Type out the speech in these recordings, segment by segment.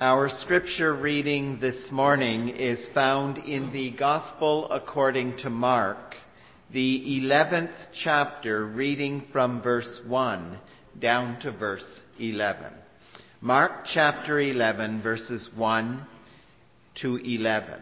Our scripture reading this morning is found in the Gospel according to Mark, the 11th chapter, reading from verse 1 down to verse 11. Mark chapter 11, verses 1 to 11.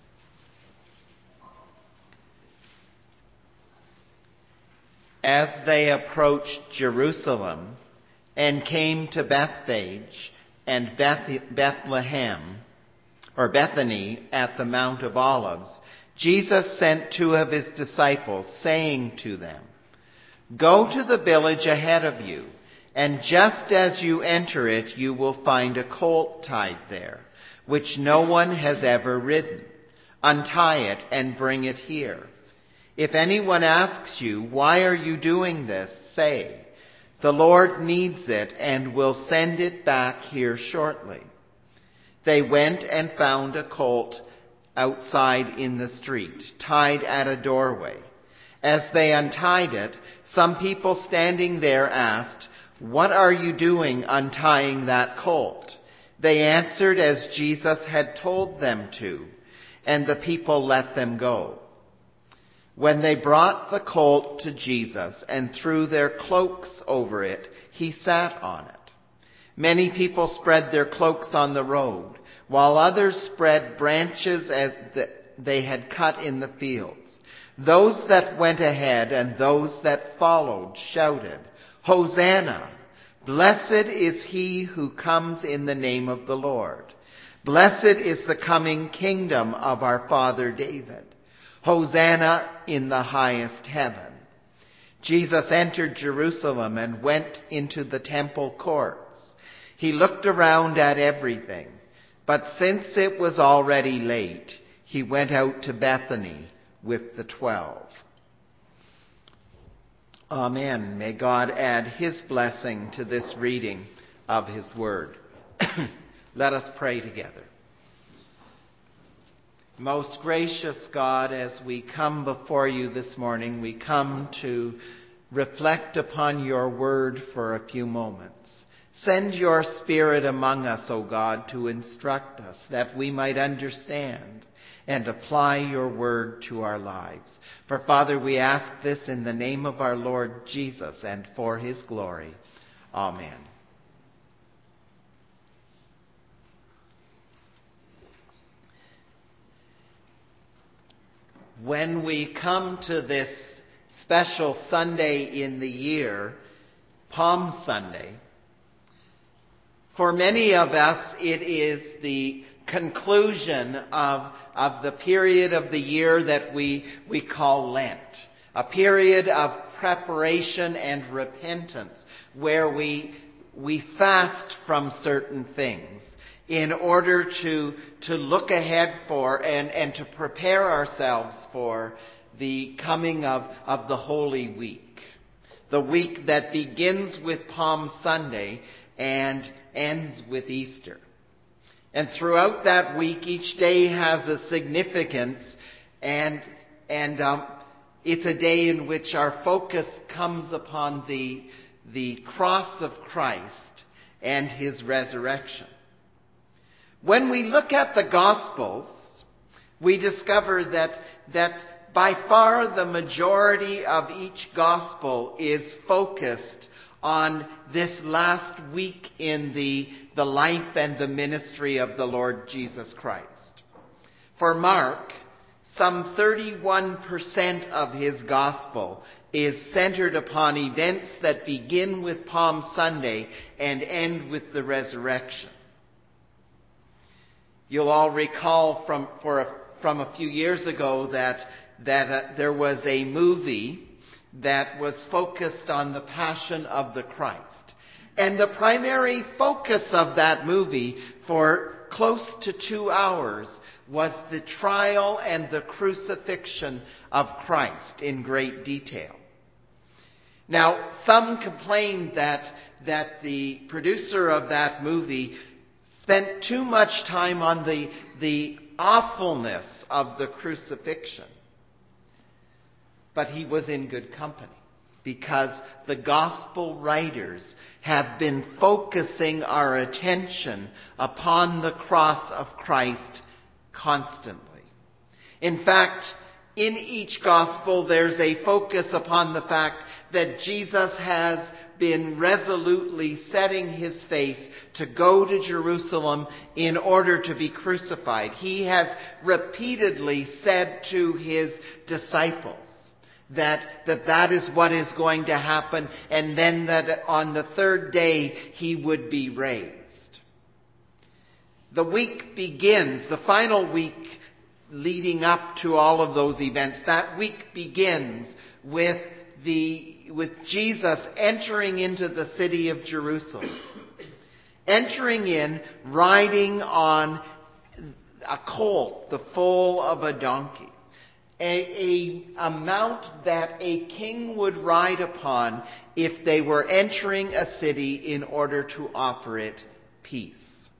As they approached Jerusalem and came to Bethphage and Bethlehem, or Bethany at the Mount of Olives, Jesus sent two of his disciples, saying to them, "Go to the village ahead of you, and just as you enter it, you will find a colt tied there, which no one has ever ridden. Untie it and bring it here. If anyone asks you, 'Why are you doing this?' say, 'The Lord needs it and will send it back here shortly.'" They went and found a colt outside in the street, tied at a doorway. As they untied it, some people standing there asked, "What are you doing untying that colt?" They answered as Jesus had told them to, and the people let them go. When they brought the colt to Jesus and threw their cloaks over it, he sat on it. Many people spread their cloaks on the road, while others spread branches as they had cut in the fields. Those that went ahead and those that followed shouted, "Hosanna! Blessed is he who comes in the name of the Lord. Blessed is the coming kingdom of our father David. Hosanna in the highest heaven." Jesus entered Jerusalem and went into the temple courts. He looked around at everything, but since it was already late, he went out to Bethany with the 12. Amen. May God add his blessing to this reading of his word. Let us pray together. Most gracious God, as we come before you this morning, we come to reflect upon your word for a few moments. Send your Spirit among us, O God, to instruct us that we might understand and apply your word to our lives. For, Father, we ask this in the name of our Lord Jesus and for his glory. Amen. When we come to this special Sunday in the year, Palm Sunday, for many of us it is the conclusion of the period of the year that we call Lent, a period of preparation and repentance where we fast from certain things in order to look ahead for and to prepare ourselves for the coming of the Holy Week. The week that begins with Palm Sunday and ends with Easter. And throughout that week, each day has a significance, and it's a day in which our focus comes upon the cross of Christ and his resurrection. When we look at the Gospels, we discover that by far the majority of each Gospel is focused on this last week in the life and the ministry of the Lord Jesus Christ. For Mark, some 31% of his Gospel is centered upon events that begin with Palm Sunday and end with the resurrection. You'll all recall from a few years ago that there was a movie that was focused on the Passion of the Christ. And the primary focus of that movie for close to 2 hours was the trial and the crucifixion of Christ in great detail. Now, some complained that the producer of that movie spent too much time on the awfulness of the crucifixion. But he was in good company. because the gospel writers have been focusing our attention upon the cross of Christ constantly. In fact, in each gospel there's a focus upon the fact that Jesus has been resolutely setting his face to go to Jerusalem in order to be crucified. He has repeatedly said to his disciples that is what is going to happen, and then that on the third day he would be raised. The week begins, the final week leading up to all of those events. That week begins with Jesus entering into the city of Jerusalem. Entering in, riding on a colt, the foal of a donkey. A mount that a king would ride upon if they were entering a city in order to offer it peace.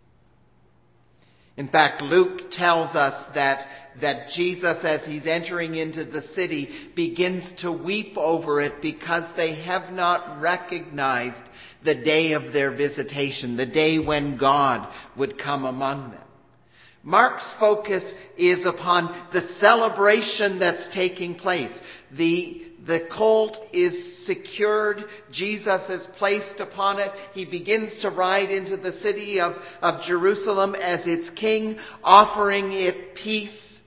In fact, Luke tells us that Jesus, as he's entering into the city, begins to weep over it because they have not recognized the day of their visitation, the day when God would come among them. Mark's focus is upon the celebration that's taking place. The colt is secured. Jesus is placed upon it. He begins to ride into the city of Jerusalem as its king, offering it peace.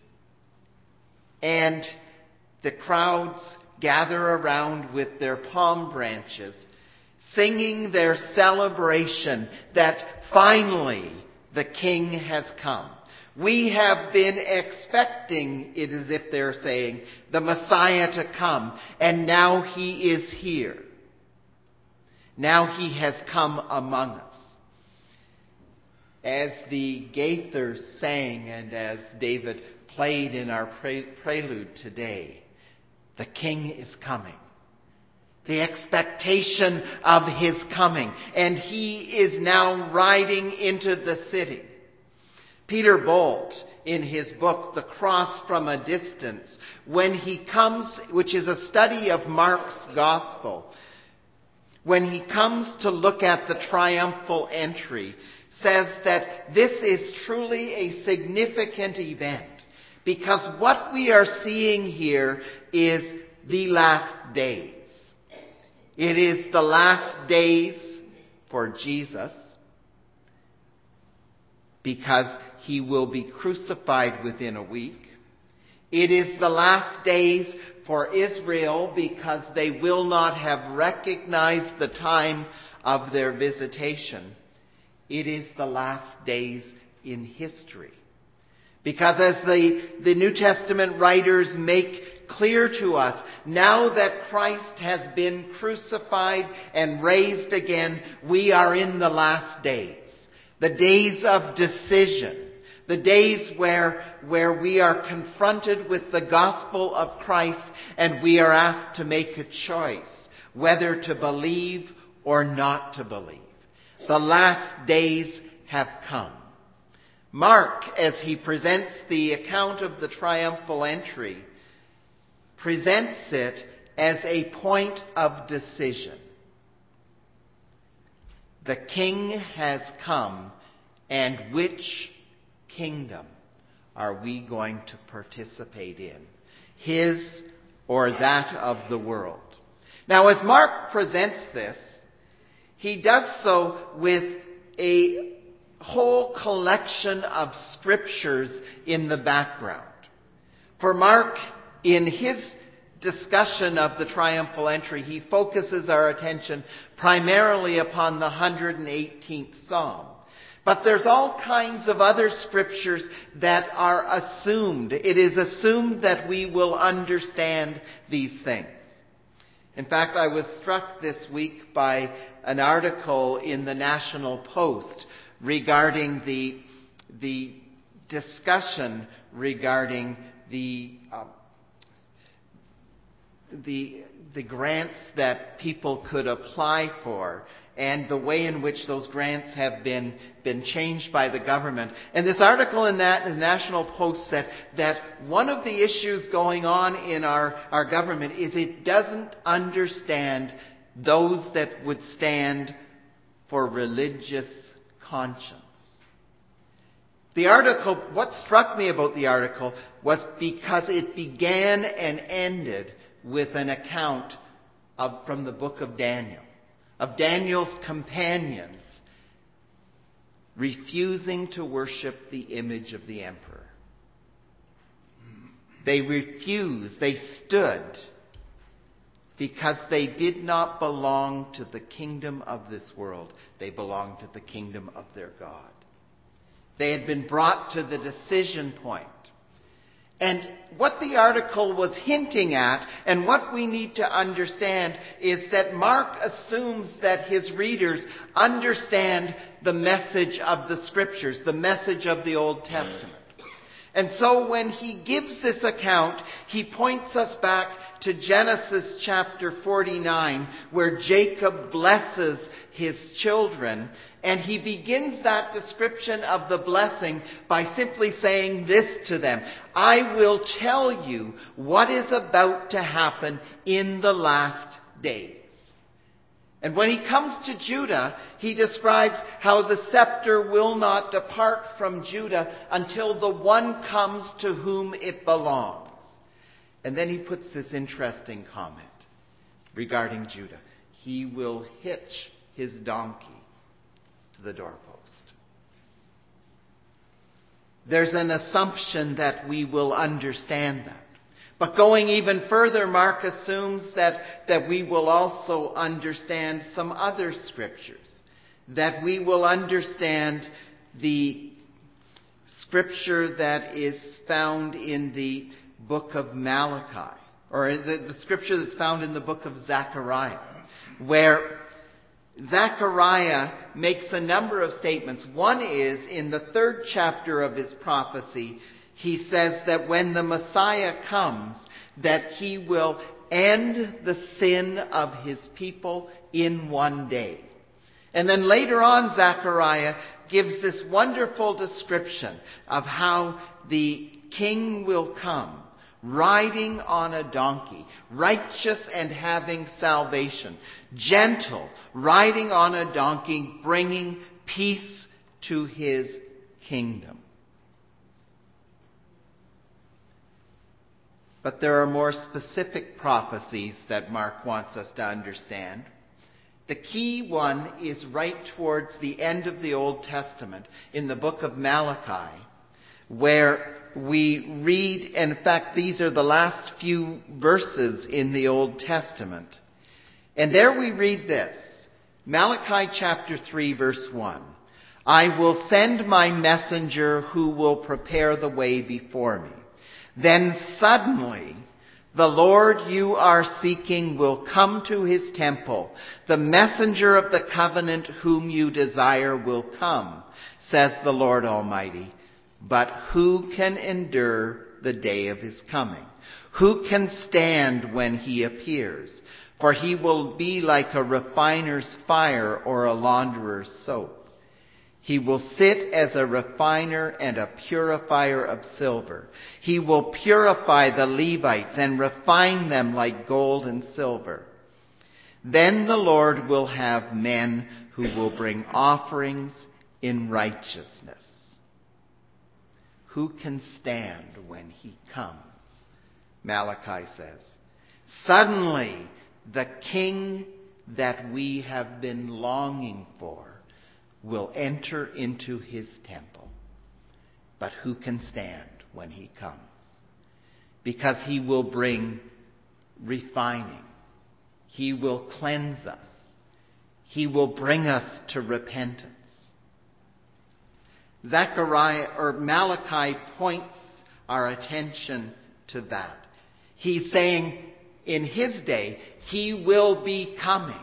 And the crowds gather around with their palm branches, singing their celebration that finally the king has come. We have been expecting, it is as if they're saying, the Messiah to come, and now he is here. Now he has come among us. As the Gaithers sang and as David played in our prelude today, the King is coming. The expectation of his coming, and he is now riding into the city. Peter Bolt, in his book, The Cross from a Distance, when he comes, which is a study of Mark's Gospel, when he comes to look at the triumphal entry, says that this is truly a significant event, because what we are seeing here is the last days. It is the last days for Jesus, because he will be crucified within a week. It is the last days for Israel because they will not have recognized the time of their visitation. It is the last days in history. Because as the New Testament writers make clear to us, now that Christ has been crucified and raised again, we are in the last days. The days of decision. The days where we are confronted with the gospel of Christ and we are asked to make a choice whether to believe or not to believe. The last days have come. Mark, as he presents the account of the triumphal entry, presents it as a point of decision. The King has come, and which kingdom are we going to participate in? His or that of the world? Now, as Mark presents this, he does so with a whole collection of scriptures in the background. For Mark, in his discussion of the triumphal entry, he focuses our attention primarily upon the 118th Psalm. But there's all kinds of other scriptures that are assumed. It is assumed that we will understand these things. In fact, I was struck this week by an article in the National Post regarding the discussion regarding the grants that people could apply for and the way in which those grants have been changed by the government. And this article in the National Post said that one of the issues going on in our government is it doesn't understand those that would stand for religious conscience. The article, what struck me about the article was because it began and ended with an account from the book of Daniel, of Daniel's companions refusing to worship the image of the emperor. They refused, they stood, because they did not belong to the kingdom of this world. They belonged to the kingdom of their God. They had been brought to the decision point. And what the article was hinting at, and what we need to understand, is that Mark assumes that his readers understand the message of the Scriptures, the message of the Old Testament. And so when he gives this account, he points us back to Genesis chapter 49, where Jacob blesses his children. And he begins that description of the blessing by simply saying this to them: I will tell you what is about to happen in the last days. And when he comes to Judah, he describes how the scepter will not depart from Judah until the one comes to whom it belongs. And then he puts this interesting comment regarding Judah. He will hitch his donkey to the doorpost. There's an assumption that we will understand that. But going even further, Mark assumes that we will also understand some other scriptures. That we will understand the scripture that is found in the book of Malachi, or the scripture that's found in the book of Zechariah, where Zechariah makes a number of statements. One is, in the 3rd chapter of his prophecy, he says that when the Messiah comes, that he will end the sin of his people in one day. And then later on, Zechariah gives this wonderful description of how the king will come, riding on a donkey, righteous and having salvation, gentle, riding on a donkey, bringing peace to his kingdom. But there are more specific prophecies that Mark wants us to understand. The key one is right towards the end of the Old Testament in the book of Malachi, where we read, in fact, these are the last few verses in the Old Testament. And there we read this, Malachi chapter 3, verse 1. I will send my messenger who will prepare the way before me. Then suddenly, the Lord you are seeking will come to his temple. The messenger of the covenant whom you desire will come, says the Lord Almighty. But who can endure the day of his coming? Who can stand when he appears? For he will be like a refiner's fire or a launderer's soap. He will sit as a refiner and a purifier of silver. He will purify the Levites and refine them like gold and silver. Then the Lord will have men who will bring offerings in righteousness. Who can stand when he comes? Malachi says. Suddenly, the king that we have been longing for will enter into his temple. But who can stand when he comes? Because he will bring refining. He will cleanse us. He will bring us to repentance. Zechariah or Malachi points our attention to that. He's saying in his day, he will be coming.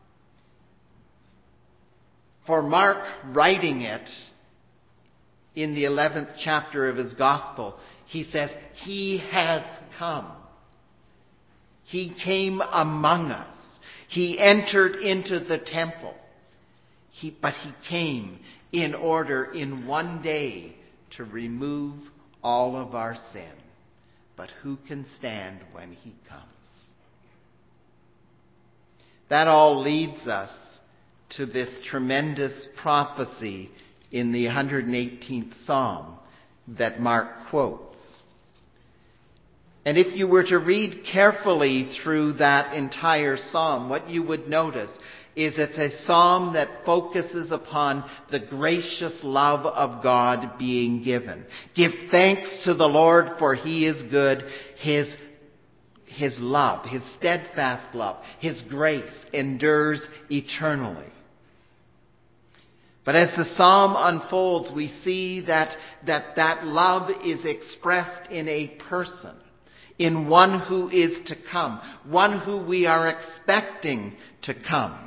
For Mark, writing it in the 11th chapter of his gospel, he says, he has come. He came among us. He entered into the temple. But he came in order in one day to remove all of our sin. But who can stand when he comes? That all leads us to this tremendous prophecy in the 118th Psalm that Mark quotes. And if you were to read carefully through that entire psalm, what you would notice is it's a psalm that focuses upon the gracious love of God being given. Give thanks to the Lord, for he is good. His love, his steadfast love, his grace endures eternally. But as the psalm unfolds, we see that love is expressed in a person, in one who is to come, one who we are expecting to come.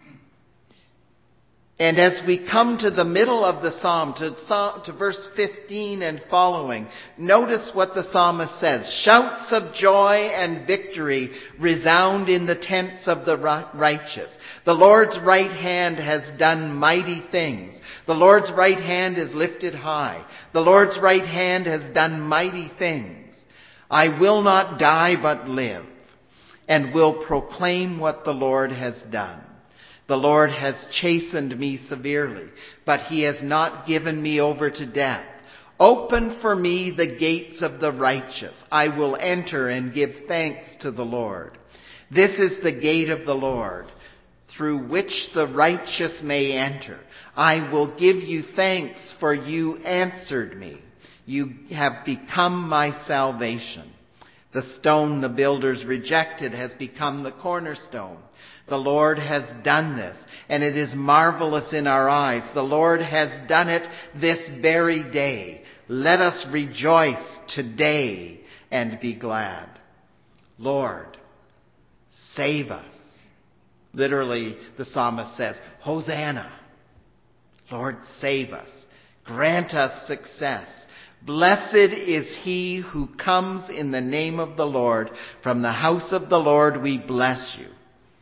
And as we come to the middle of the psalm, to verse 15 and following, notice what the psalmist says. Shouts of joy and victory resound in the tents of the righteous. The Lord's right hand has done mighty things. The Lord's right hand is lifted high. The Lord's right hand has done mighty things. I will not die but live, and will proclaim what the Lord has done. The Lord has chastened me severely, but he has not given me over to death. Open for me the gates of the righteous. I will enter and give thanks to the Lord. This is the gate of the Lord, through which the righteous may enter. I will give you thanks, for you answered me. You have become my salvation. The stone the builders rejected has become the cornerstone. The Lord has done this, and it is marvelous in our eyes. The Lord has done it this very day. Let us rejoice today and be glad. Lord, save us. Literally, the psalmist says, Hosanna. Lord, save us. Grant us success. Blessed is he who comes in the name of the Lord. From the house of the Lord we bless you.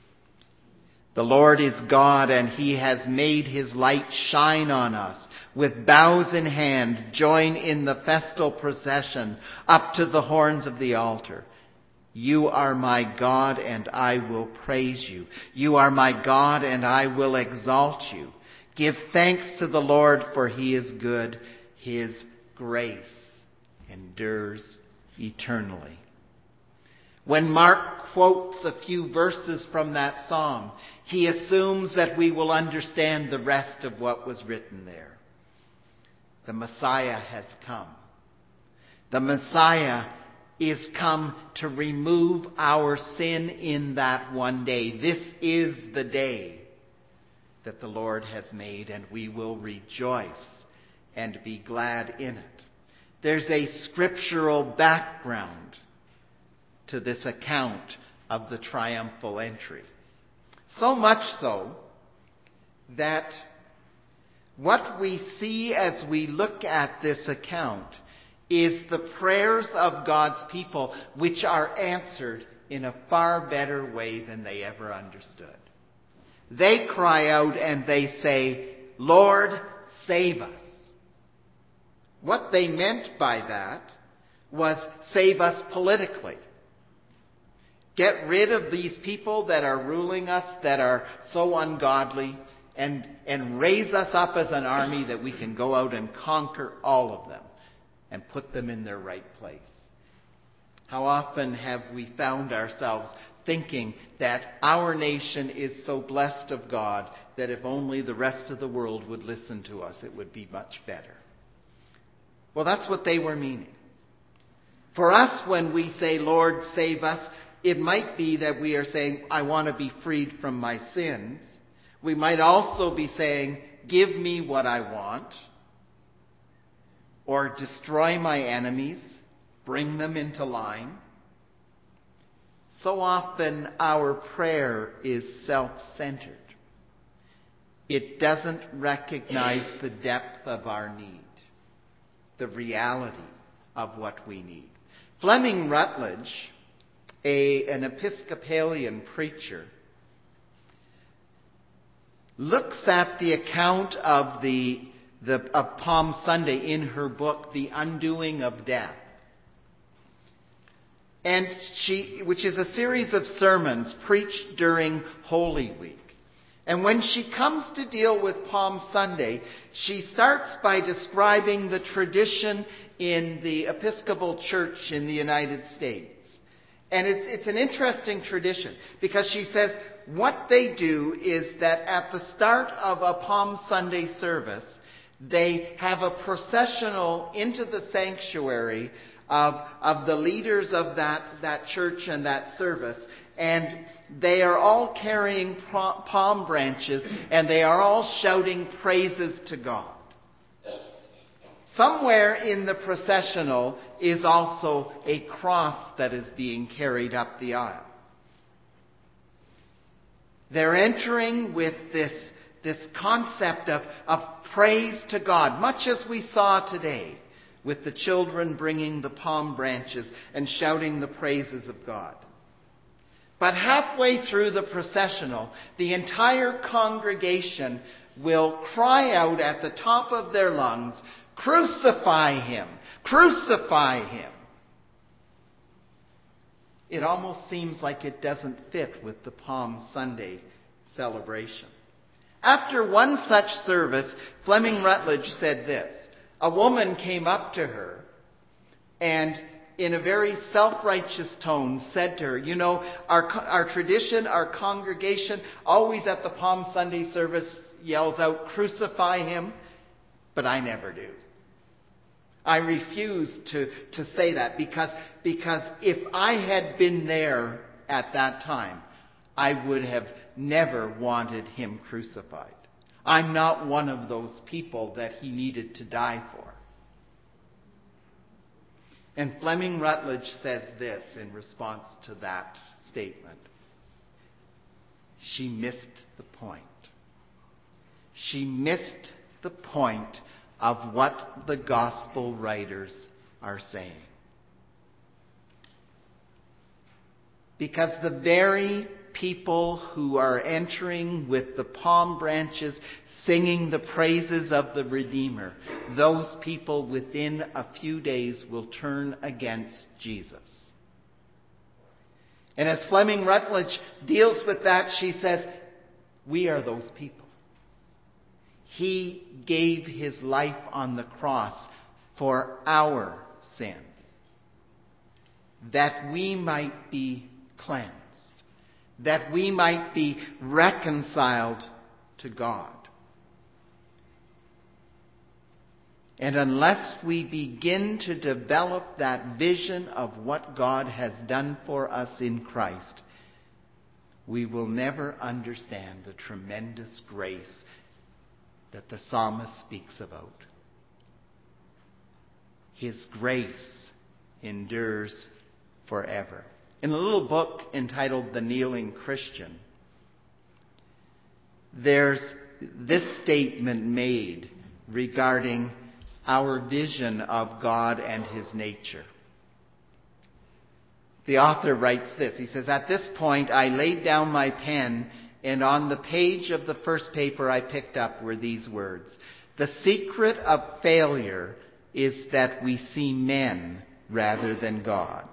The Lord is God, and he has made his light shine on us. With boughs in hand, join in the festal procession up to the horns of the altar. You are my God, and I will praise you. You are my God, and I will exalt you. Give thanks to the Lord, for he is good. His grace endures eternally. When Mark quotes a few verses from that psalm, he assumes that we will understand the rest of what was written there. The Messiah has come. The Messiah is come to remove our sin in that one day. This is the day that the Lord has made, and we will rejoice and be glad in it. There's a scriptural background to this account of the triumphal entry. So much so that what we see as we look at this account is the prayers of God's people, which are answered in a far better way than they ever understood. They cry out and they say, Lord, save us. What they meant by that was save us politically. Get rid of these people that are ruling us, that are so ungodly, and raise us up as an army that we can go out and conquer all of them and put them in their right place. How often have we found ourselves thinking that our nation is so blessed of God that if only the rest of the world would listen to us, it would be much better. Well, that's what they were meaning. For us, when we say, Lord, save us, it might be that we are saying, I want to be freed from my sins. We might also be saying, give me what I want. Or destroy my enemies, bring them into line. So often our prayer is self-centered. It doesn't recognize the depth of our need, the reality of what we need. Fleming Rutledge, an Episcopalian preacher, looks at the account of of Palm Sunday in her book, The Undoing of Death. And which is a series of sermons preached during Holy Week. And when she comes to deal with Palm Sunday, she starts by describing the tradition in the Episcopal Church in the United States. And it's an interesting tradition because she says what they do is that at the start of a Palm Sunday service, they have a processional into the sanctuary of the leaders of that church and that service. And they are all carrying palm branches, and they are all shouting praises to God. Somewhere in the processional is also a cross that is being carried up the aisle. They're entering with this concept of praise to God, much as we saw today with the children bringing the palm branches and shouting the praises of God. But halfway through the processional, the entire congregation will cry out at the top of their lungs, "Crucify him! Crucify him!" It almost seems like it doesn't fit with the Palm Sunday celebration. After one such service, Fleming Rutledge said this. A woman came up to her and in a very self-righteous tone said to her, "You know, our tradition, our congregation, always at the Palm Sunday service yells out, 'Crucify him,' but I never do. I refuse to say that because if I had been there at that time, I would have never wanted him crucified. I'm not one of those people that he needed to die for." And Fleming Rutledge says this in response to that statement. She missed the point. She missed the point of what the gospel writers are saying. Because the very people who are entering with the palm branches, singing the praises of the Redeemer, those people within a few days will turn against Jesus. And as Fleming Rutledge deals with that, she says, we are those people. He gave his life on the cross for our sin, that we might be cleansed, that we might be reconciled to God. And unless we begin to develop that vision of what God has done for us in Christ, we will never understand the tremendous grace that the psalmist speaks about. His grace endures forever. In a little book entitled The Kneeling Christian, there's this statement made regarding our vision of God and his nature. The author writes this. He says, "At this point, I laid down my pen, and on the page of the first paper I picked up were these words: 'The secret of failure is that we see men rather than God.'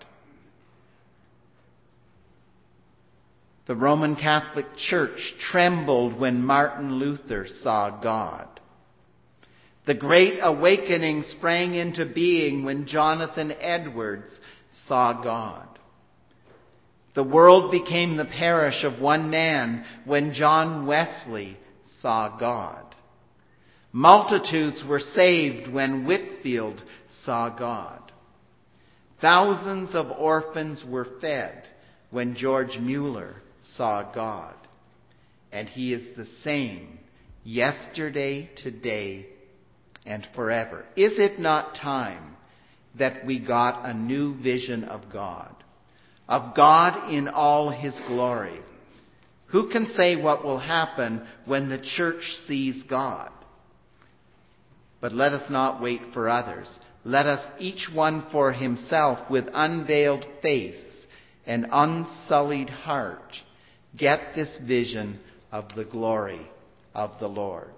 The Roman Catholic Church trembled when Martin Luther saw God. The Great Awakening sprang into being when Jonathan Edwards saw God. The world became the parish of one man when John Wesley saw God. Multitudes were saved when Whitefield saw God. Thousands of orphans were fed when George Mueller saw God. And he is the same yesterday, today, and forever. Is it not time that we got a new vision of God in all his glory? Who can say what will happen when the church sees God? But let us not wait for others. Let us, each one for himself, with unveiled face and unsullied heart, get this vision of the glory of the Lord.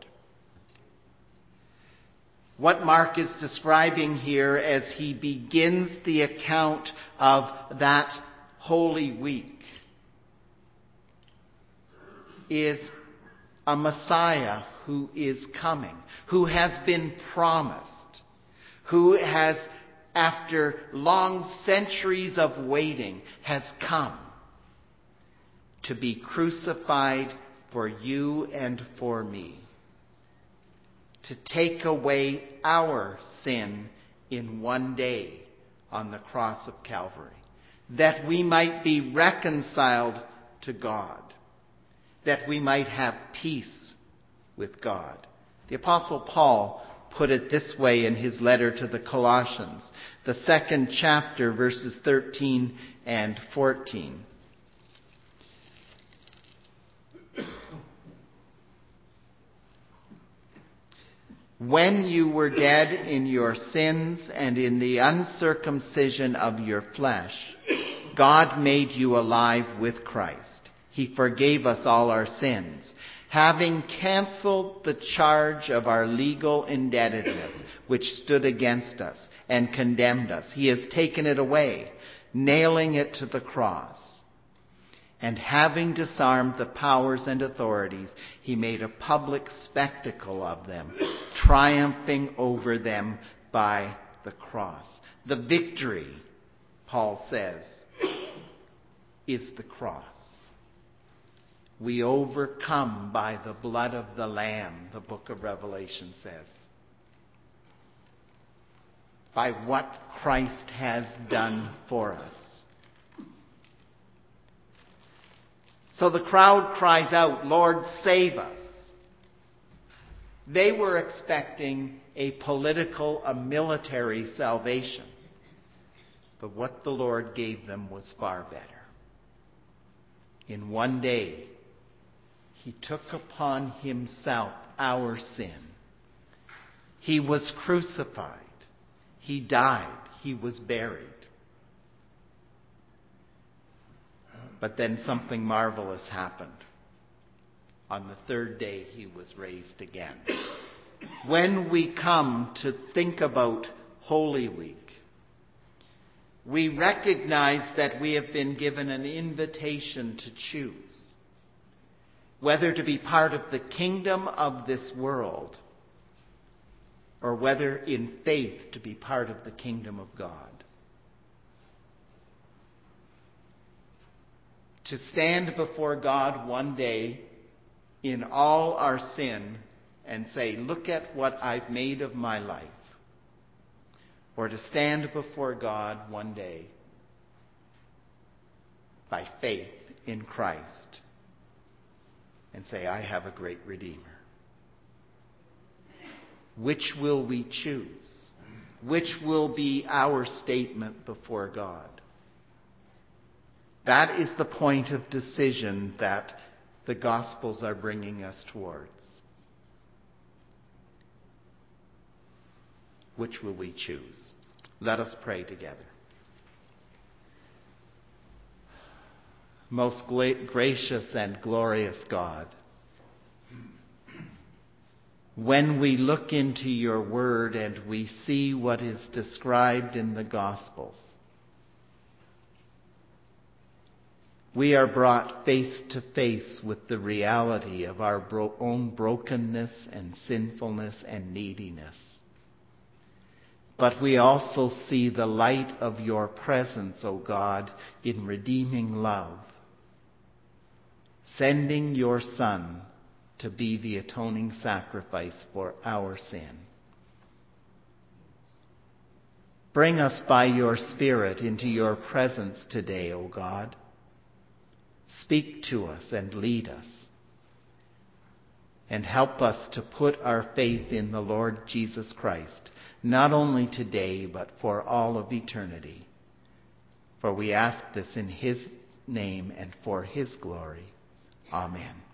What Mark is describing here as he begins the account of that Holy Week is a Messiah who is coming, who has been promised, who has, after long centuries of waiting, has come to be crucified for you and for me, to take away our sin in one day on the cross of Calvary, that we might be reconciled to God, that we might have peace with God. The Apostle Paul put it this way in his letter to the Colossians, the 2nd chapter, verses 13 and 14. When you were dead in your sins and in the uncircumcision of your flesh, God made you alive with Christ. He forgave us all our sins, having canceled the charge of our legal indebtedness, which stood against us and condemned us. He has taken it away, nailing it to the cross. And having disarmed the powers and authorities, he made a public spectacle of them, triumphing over them by the cross. The victory, Paul says, is the cross. We overcome by the blood of the Lamb, the book of Revelation says. By what Christ has done for us. So the crowd cries out, "Lord, save us." They were expecting a political, a military salvation. But what the Lord gave them was far better. In one day, he took upon himself our sin. He was crucified. He died. He was buried. But then something marvelous happened. On the third day, he was raised again. When we come to think about Holy Week, we recognize that we have been given an invitation to choose whether to be part of the kingdom of this world or whether in faith to be part of the kingdom of God. To stand before God one day in all our sin and say, "Look at what I've made of my life." Or to stand before God one day by faith in Christ and say, "I have a great Redeemer." Which will we choose? Which will be our statement before God? That is the point of decision that the Gospels are bringing us towards. Which will we choose? Let us pray together. Most gracious and glorious God, when we look into your word and we see what is described in the Gospels, we are brought face to face with the reality of our own brokenness and sinfulness and neediness. But we also see the light of your presence, O God, in redeeming love, sending your Son to be the atoning sacrifice for our sin. Bring us by your Spirit into your presence today, O God. Speak to us and lead us. And help us to put our faith in the Lord Jesus Christ, not only today, but for all of eternity. For we ask this in his name and for his glory. Amen.